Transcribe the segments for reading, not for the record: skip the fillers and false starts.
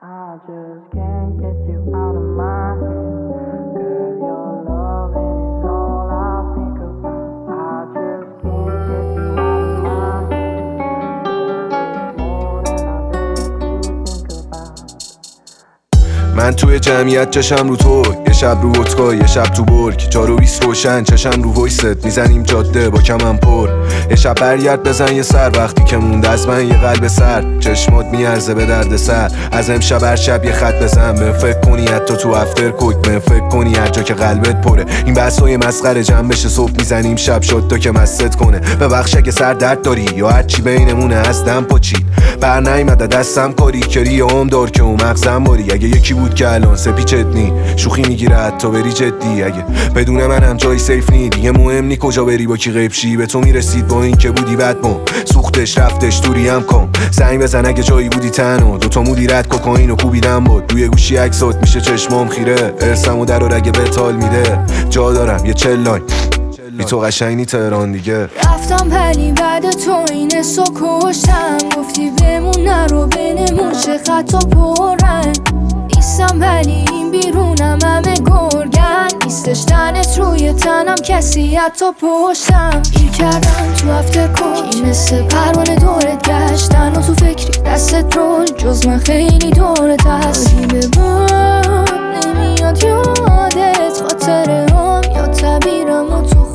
I just can't get you out of my head. Girl, your loving is all I think about. I just can't get you out of my head. Girl, it's more than I dare to think about. من توی جمعیت چشم رو تو، یه شب رو ودکا، یه شب تو برگ، جارو ویس روشن، چشم رو ویست، میزنیم جاده با کمم پر. یه شب برگرد بزن یه سر، وقتی که مونده از من یه قلب سر، چشمات میارزه به درد سر. از امشب هر شب یه خط بزن، به فکر کنی حتی تو افتر کوک، به فکر کنی هر جا که قلبت پره. این بحثای مسخره جمع بشه صبح میزنیم شب شد تا که مست کنه. ببخش اگه سر درد داری یا هر چی بینمونه از دم پاچید، بر نیومده دستم کاری کری عمر دار که اون مغزم باری. اگه یکی بود که الان سپیچت نی شوخی میگیره حتی بری جدی، اگه بدون منم جای سیف نی دیگه مهم نی کجا بری با کی غیب شی. به تو میرسید با این که بودی بعد بم سوختش رفتش دوری هم کن. زنگ بزن اگه جایی بودی تنها، دوتا مودی رد کوکائین و کوبیدم بود روی گوشی عکسات میشه چشمام خیره. ارسمو در و رگه بتال میده، جا دارم یه 40 لاین بی تو قشنگ نی تهران دیگه. رفتم ولی بعد تو این حسو کشتم، گفتی بمون نرو بینمون چه خطا پرن. نیستم ولی این بیرونم همه گرگن، نیستش تنت روی تنم کسی حتی پشتم. گیر کردم تو افتر کوک مثل پروانه دورت گشتن و تو فکری دستت رول جز من خیلی دورت هست. به باد نمیاد یادت خاطره هم یا تعبیرم و تو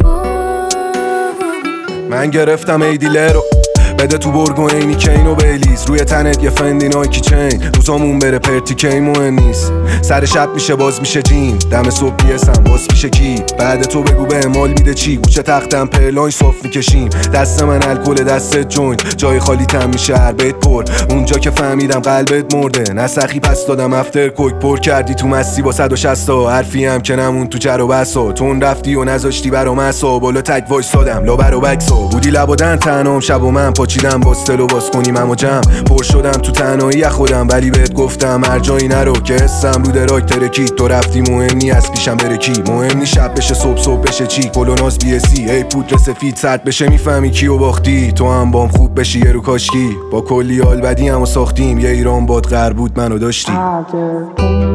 من گرفتم ای دیلرو بده تو برگ و اینی کین و بیلیز، روی تنت یه فندی نایکی چین، روزامون بره پرتی کی مهم نیست. سر شب میشه باز میشه جین، دم صبح بیسم باز میشه کی. بعد تو بگو به امال میده چی، گوشه تختم پرلاین صاف میکشیم، دست من الکل دستت جوینت، جای خالی تم میشه هر بیت پر. اونجا که فهمیدم قلبت مرده نسخی پس دادم افتر کوک، پر کردی تو مستی با 160 تا حرفی هم که نمون تو جر و بسا. تو اون رفتی و نذاشتی برام اسا، بالا تک وایسادم لابر و بکسا. بودی لبادن تنام شب و من چیدم باستل و باز کنیم همو جمع، پر شدم تو تنهایی خودم ولی بهت گفتم هر جایی نرو که حسم رو دراک ترکید. تو رفتی مهم نی از پیشم بره کی، مهم نی شب بشه صبح بشه چی. کلوناز بیسی ای پودر سفید سرد بشه میفهمی کیو باختی. تو هم بام خوب بشی یه رو کاشکی، با کلی حال بدی همو ساختیم، یه ایران باد غر بود منو داشتی.